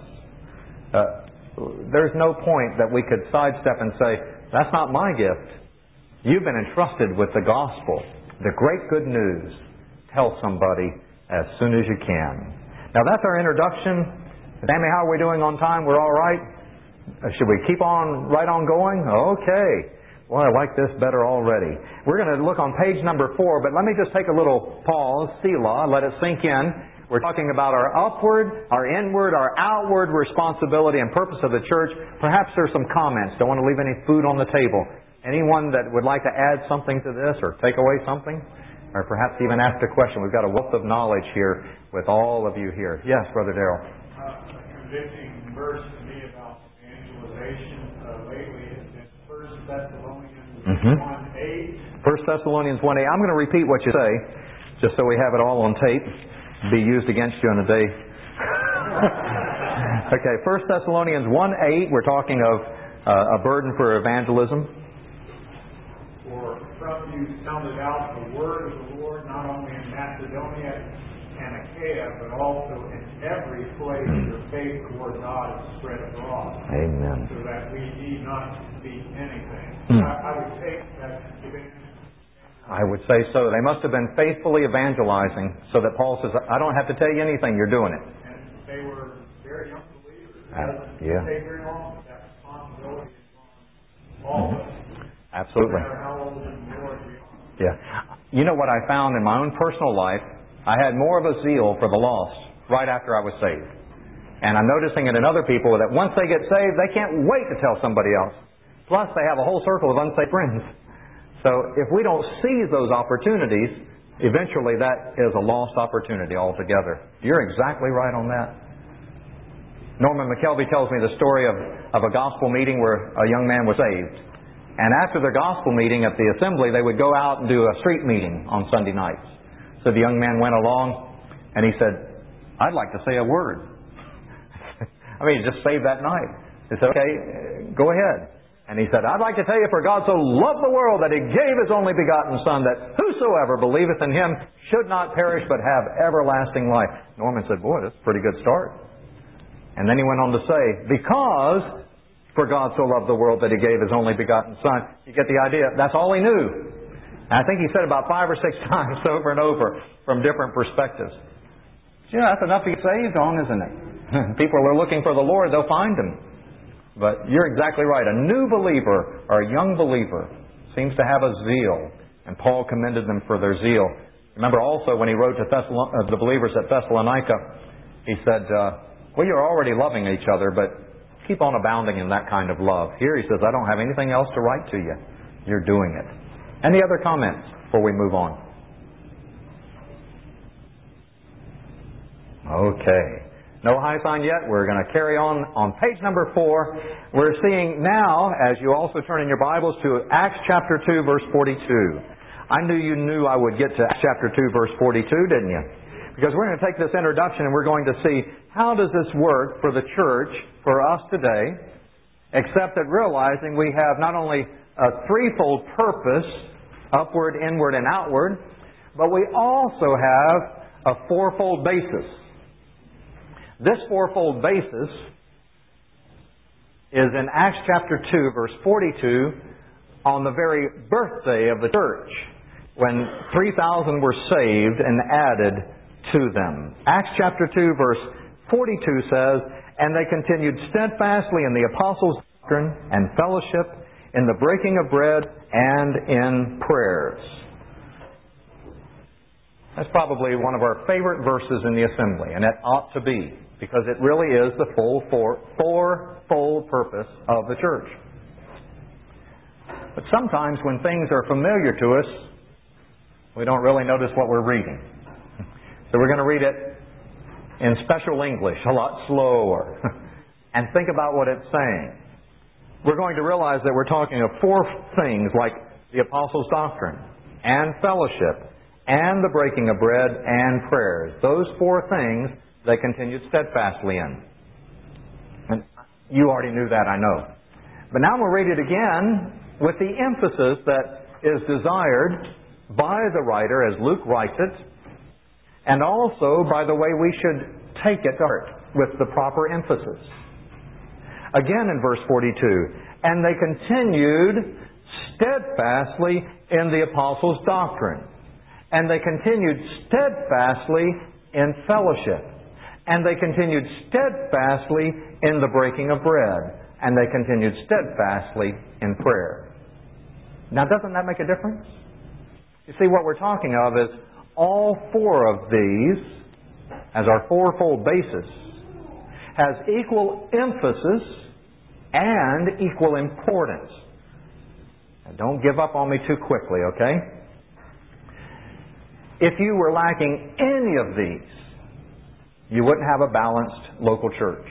There's no point that we could sidestep and say, that's not my gift. You've been entrusted with the gospel, the great good news. Tell somebody as soon as you can. Now that's our introduction. Sammy, how are we doing on time? We're all right? Should we keep on right on going? Okay. Well, I like this better already. We're going to look on page number 4, but let me just take a little pause, Selah, let it sink in. We're talking about our upward, our inward, our outward responsibility and purpose of the church. Perhaps there's some comments. Don't want to leave any food on the table. Anyone that would like to add something to this or take away something? Or perhaps even ask a question. We've got a wealth of knowledge here with all of you here. Yes, Brother Darrell. A convicting verse to me about evangelization lately has been 1 Thessalonians 1:8. 1 Thessalonians 1:8. I'm going to repeat what you say, just so we have it all on tape. Be used against you in a day. Okay, 1 Thessalonians 1:8. We're talking of a burden for evangelism. For from you sounded out the word of the Lord, not only in Macedonia and Achaia, but also in every place your faith toward God is spread abroad. Amen. So that we need not speak anything. I would take that. I would say so. They must have been faithfully evangelizing, so that Paul says, I don't have to tell you anything, you're doing it. And they were very young believers. It Yeah. doesn't take very long, but that responsibility is on all of us. Absolutely. No matter how old and more we are. Yeah. You know what I found in my own personal life? I had more of a zeal for the lost right after I was saved. And I'm noticing it in other people that once they get saved, they can't wait to tell somebody else. Plus, they have a whole circle of unsaved friends. So if we don't seize those opportunities, eventually that is a lost opportunity altogether. You're exactly right on that. Norman McKelvey tells me the story of a gospel meeting where a young man was saved. And after their gospel meeting at the assembly, they would go out and do a street meeting on Sunday nights. So the young man went along and he said, "I'd like to say a word." I mean, he just saved that night. They said, "Okay, go ahead." And he said, "I'd like to tell you, for God so loved the world that He gave His only begotten Son, that whosoever believeth in Him should not perish but have everlasting life." Norman said, "Boy, that's a pretty good start." And then he went on to say, "Because for God so loved the world that He gave His only begotten Son." You get the idea? That's all he knew. And I think he said about 5 or 6 times over and over from different perspectives. You know, that's enough to get saved on, isn't it? People are looking for the Lord, they'll find Him. But you're exactly right. A new believer or a young believer seems to have a zeal. And Paul commended them for their zeal. Remember also when he wrote to the believers at Thessalonica, he said, well, you're already loving each other, but keep on abounding in that kind of love. Here he says, I don't have anything else to write to you. You're doing it. Any other comments before we move on? Okay. No high sign yet. We're going to carry on page number 4. We're seeing now, as you also turn in your Bibles, to Acts chapter 2, verse 42. I knew you knew I would get to Acts chapter 2, verse 42, didn't you? Because we're going to take this introduction and we're going to see how does this work for the church, for us today, except that realizing we have not only a threefold purpose, upward, inward, and outward, but we also have a fourfold basis. This fourfold basis is in Acts chapter 2, verse 42, on the very birthday of the church, when 3,000 were saved and added to them. Acts chapter 2, verse 42 says, "And they continued steadfastly in the apostles' doctrine and fellowship, in the breaking of bread, and in prayers." That's probably one of our favorite verses in the assembly, and it ought to be, because it really is the fourfold purpose of the church. But sometimes when things are familiar to us, we don't really notice what we're reading. So we're going to read it in special English, a lot slower, and think about what it's saying. We're going to realize that we're talking of 4 things like the apostles' doctrine, and fellowship, and the breaking of bread, and prayers. Those 4 things they continued steadfastly in. And you already knew that, I know. But now we'll read it again with the emphasis that is desired by the writer as Luke writes it, and also by the way we should take it to heart with the proper emphasis. Again in verse 42, "And they continued steadfastly in the apostles' doctrine. And they continued steadfastly in fellowship. And they continued steadfastly in the breaking of bread. And they continued steadfastly in prayer." Now, doesn't that make a difference? You see, what we're talking of is all 4 of these, as our fourfold basis, has equal emphasis and equal importance. Now, don't give up on me too quickly, okay? If you were lacking any of these, you wouldn't have a balanced local church.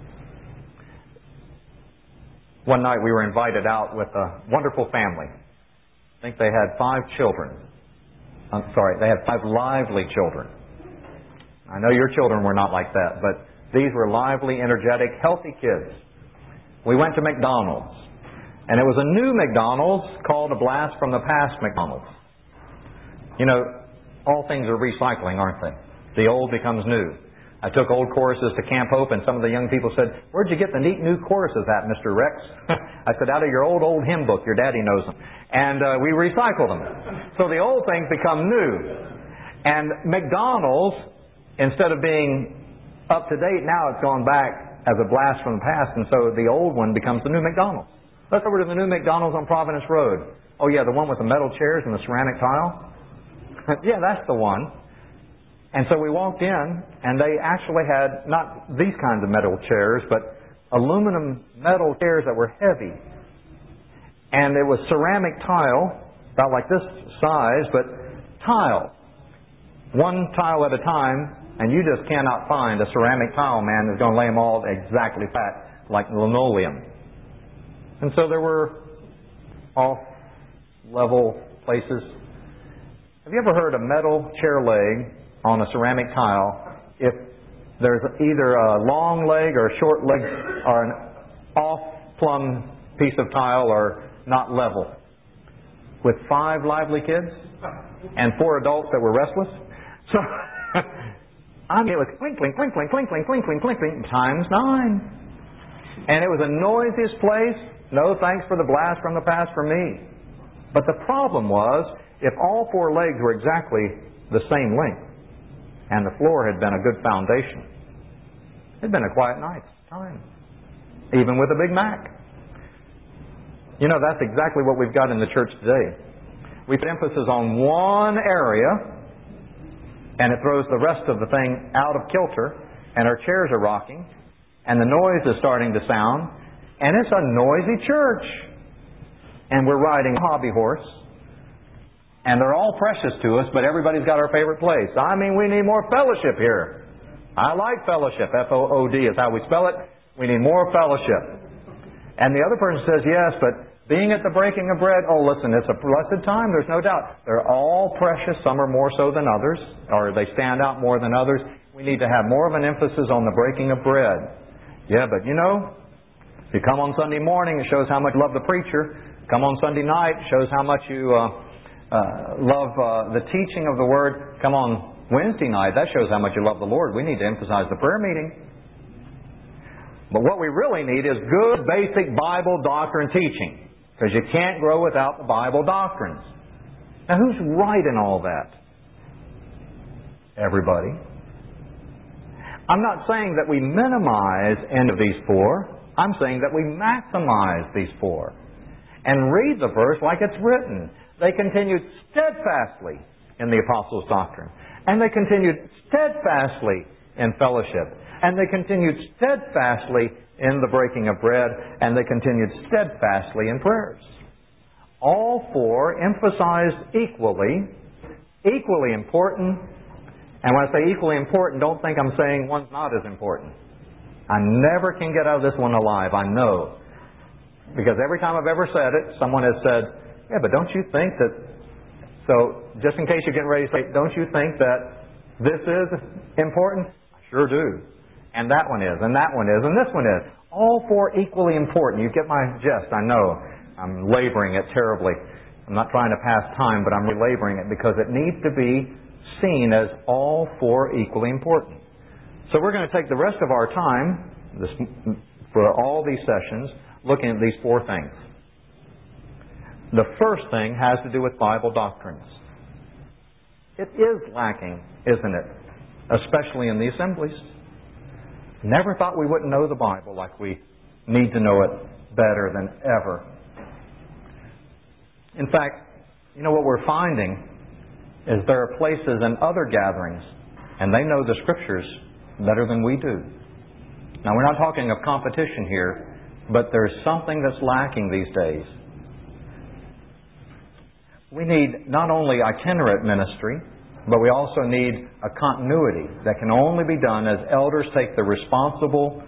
One night we were invited out with a wonderful family. I think they had 5 children. They had 5 lively children. I know your children were not like that, but these were lively, energetic, healthy kids. We went to McDonald's, and it was a new McDonald's called a Blast from the Past McDonald's. You know, all things are recycling, aren't they? The old becomes new. I took old choruses to Camp Hope, and some of the young people said, "Where'd you get the neat new choruses at, Mr. Rex?" I said, "Out of your old hymn book. Your daddy knows them." And we recycle them. So the old things become new. And McDonald's, instead of being up to date, now it's gone back as a blast from the past, and so the old one becomes the new McDonald's. Let's go over to the new McDonald's on Providence Road. Oh yeah, the one with the metal chairs and the ceramic tile? Yeah, that's the one. And so we walked in, and they actually had not these kinds of metal chairs, but aluminum metal chairs that were heavy. And it was ceramic tile, about like this size, but tile. One tile at a time, and you just cannot find a ceramic tile man that's going to lay them all exactly flat, like linoleum. And so there were off-level places. Have you ever heard a metal chair leg on a ceramic tile, if there's either a long leg or a short leg or an off-plumb piece of tile or not level? With 5 lively kids and 4 adults that were restless. So, it was clinkling, clinkling, clinkling, clinkling, clinkling, times 9. And it was the noisiest place. No thanks for the blast from the past for me. But the problem was, if all 4 legs were exactly the same length, and the floor had been a good foundation, it'd been a quiet night's time. Even with a Big Mac. You know, that's exactly what we've got in the church today. We put emphasis on one area, and it throws the rest of the thing out of kilter, and our chairs are rocking, and the noise is starting to sound, and it's a noisy church. And we're riding a hobby horse, and they're all precious to us, but everybody's got our favorite place. I mean, we need more fellowship here. I like fellowship. F-O-O-D is how we spell it. We need more fellowship. And the other person says, yes, but being at the breaking of bread, oh, listen, it's a blessed time, there's no doubt. They're all precious. Some are more so than others, or they stand out more than others. We need to have more of an emphasis on the breaking of bread. Yeah, but you know, if you come on Sunday morning, it shows how much you love the preacher. Come on Sunday night, it shows how much you love the teaching of the Word. Come on Wednesday night, that shows how much you love the Lord. We need to emphasize the prayer meeting. But what we really need is good, basic Bible doctrine teaching. Because you can't grow without the Bible doctrines. Now, who's right in all that? Everybody. I'm not saying that we minimize any of these 4. I'm saying that we maximize these 4. And read the verse like it's written. They continued steadfastly in the apostles' doctrine. And they continued steadfastly in fellowship. And they continued steadfastly in the breaking of bread. And they continued steadfastly in prayers. All 4 emphasized equally important. And when I say equally important, don't think I'm saying one's not as important. I never can get out of this one alive, I know. Because every time I've ever said it, someone has said, yeah, but don't you think that... So, just in case you're getting ready to say, don't you think that this is important? I sure do. And that one is, and that one is, and this one is. All 4 equally important. You get my gist, I know. I'm laboring it terribly. I'm not trying to pass time, but I'm relaboring it because it needs to be seen as all 4 equally important. So we're going to take the rest of our time for all these sessions looking at these 4 things. The first thing has to do with Bible doctrines. It is lacking, isn't it? Especially in the assemblies. Never thought we wouldn't know the Bible like we need to know it better than ever. In fact, you know what we're finding is there are places in other gatherings, and they know the Scriptures better than we do. Now, we're not talking of competition here, but there's something that's lacking these days. We need not only itinerant ministry, but we also need a continuity that can only be done as elders take the responsible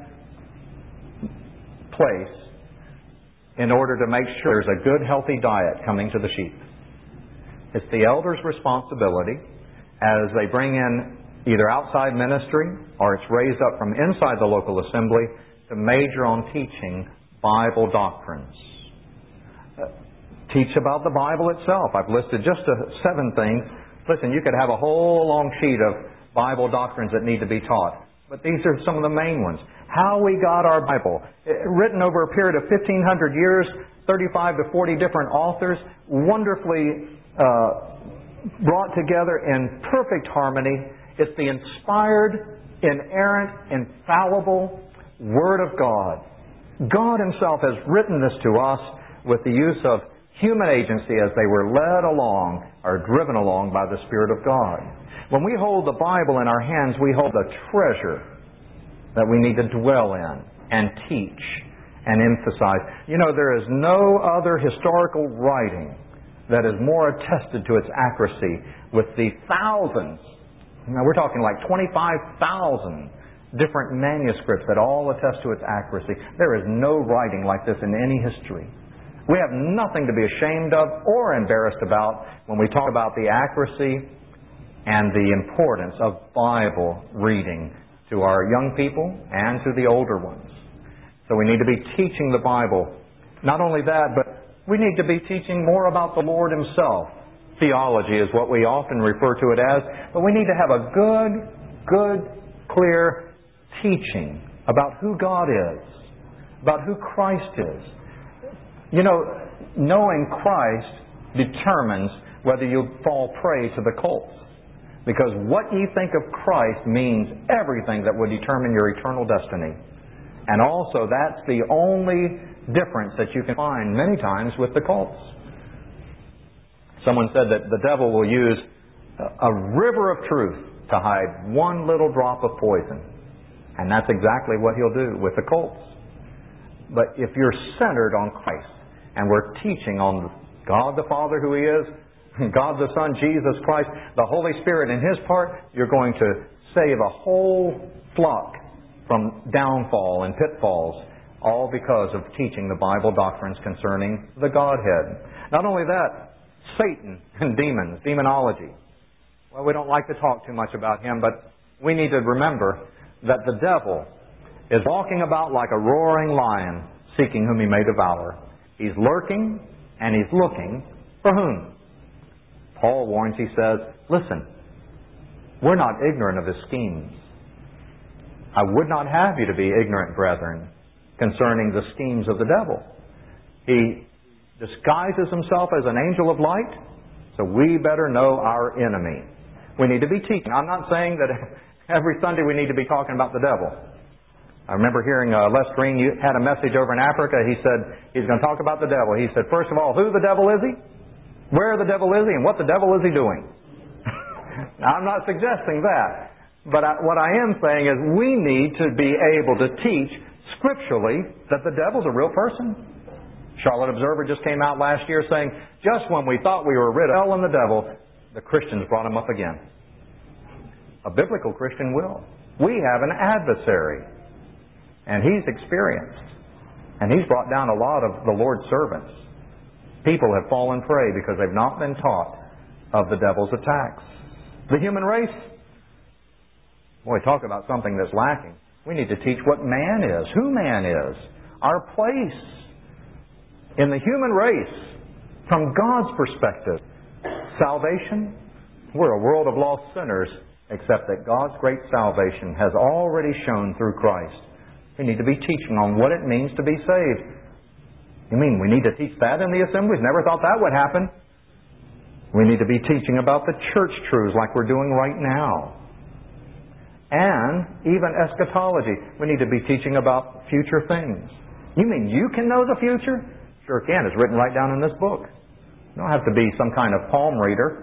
place in order to make sure there's a good, healthy diet coming to the sheep. It's the elders' responsibility as they bring in either outside ministry or it's raised up from inside the local assembly to major on teaching Bible doctrines. Teach about the Bible itself. I've listed just 7 things. Listen, you could have a whole long sheet of Bible doctrines that need to be taught. But these are some of the main ones. How we got our Bible. Written over a period of 1,500 years, 35 to 40 different authors, wonderfully brought together in perfect harmony. It's the inspired, inerrant, infallible Word of God. God Himself has written this to us with the use of human agency as they were led along or driven along by the Spirit of God. When we hold the Bible in our hands, we hold a treasure that we need to dwell in and teach and emphasize. You know, there is no other historical writing that is more attested to its accuracy with the thousands. Now, we're talking like 25,000 different manuscripts that all attest to its accuracy. There is no writing like this in any history. We have nothing to be ashamed of or embarrassed about when we talk about the accuracy and the importance of Bible reading to our young people and to the older ones. So we need to be teaching the Bible. Not only that, but we need to be teaching more about the Lord Himself. Theology is what we often refer to it as, but we need to have a good, clear teaching about who God is, about who Christ is. You know, knowing Christ determines whether you fall prey to the cults. Because what you think of Christ means everything that would determine your eternal destiny. And also, that's the only difference that you can find many times with the cults. Someone said that the devil will use a river of truth to hide one little drop of poison. And that's exactly what he'll do with the cults. But if you're centered on Christ, and we're teaching on God the Father, who He is, God the Son, Jesus Christ, the Holy Spirit in His part, you're going to save a whole flock from downfall and pitfalls, all because of teaching the Bible doctrines concerning the Godhead. Not only that, Satan and demons, demonology. Well, we don't like to talk too much about him, but we need to remember that the devil is walking about like a roaring lion, seeking whom he may devour. He's lurking, and he's looking for whom? Paul warns, he says, listen, we're not ignorant of his schemes. I would not have you to be ignorant, brethren, concerning the schemes of the devil. He disguises himself as an angel of light, so we better know our enemy. We need to be teaching. I'm not saying that every Sunday we need to be talking about the devil. I remember hearing Les Green had a message over in Africa. He said he's going to talk about the devil. He said, first of all, who the devil is he? Where the devil is he? And what the devil is he doing? Now, I'm not suggesting that. But what I am saying is we need to be able to teach scripturally that the devil's a real person. Charlotte Observer just came out last year saying, just when we thought we were rid of hell and the devil, the Christians brought him up again. A biblical Christian will. We have an adversary. And he's experienced. And he's brought down a lot of the Lord's servants. People have fallen prey because they've not been taught of the devil's attacks. The human race? Boy, talk about something that's lacking. We need to teach what man is, who man is, our place in the human race from God's perspective. Salvation? We're a world of lost sinners, except that God's great salvation has already shown through Christ. We need to be teaching on what it means to be saved. You mean we need to teach that in the assemblies? Never thought that would happen. We need to be teaching about the church truths like we're doing right now. And even eschatology. We need to be teaching about future things. You mean you can know the future? Sure can. It's written right down in this book. You don't have to be some kind of palm reader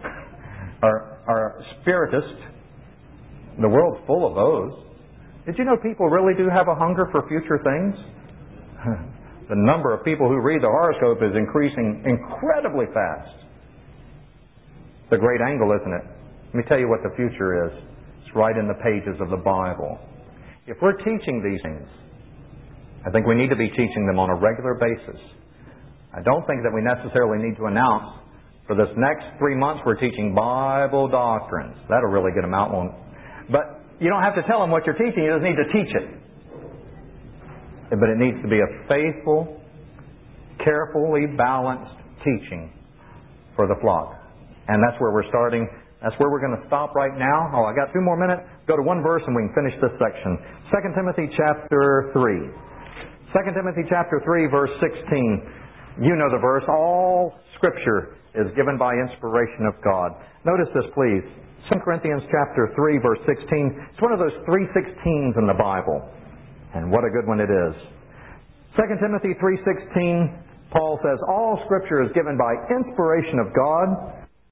or spiritist. The world's full of those. Did you know people really do have a hunger for future things? The number of people who read the horoscope is increasing incredibly fast. It's a great angle, isn't it? Let me tell you what the future is. It's right in the pages of the Bible. If we're teaching these things, I think we need to be teaching them on a regular basis. I don't think that we necessarily need to announce, for this next 3 months we're teaching Bible doctrines. That'll really get them out. But you don't have to tell them what you're teaching. You just need to teach it. But it needs to be a faithful, carefully balanced teaching for the flock. And that's where we're starting. That's where we're going to stop right now. Oh, I got 2 more minutes. Go to one verse and we can finish this section. 2 Timothy chapter 3. 2 Timothy chapter 3, verse 16. You know the verse. All Scripture is given by inspiration of God. Notice this, please. 2 Corinthians chapter 3, verse 16. It's one of those 3 16s in the Bible. And what a good one it is. 2 Timothy 3:16, Paul says, all Scripture is given by inspiration of God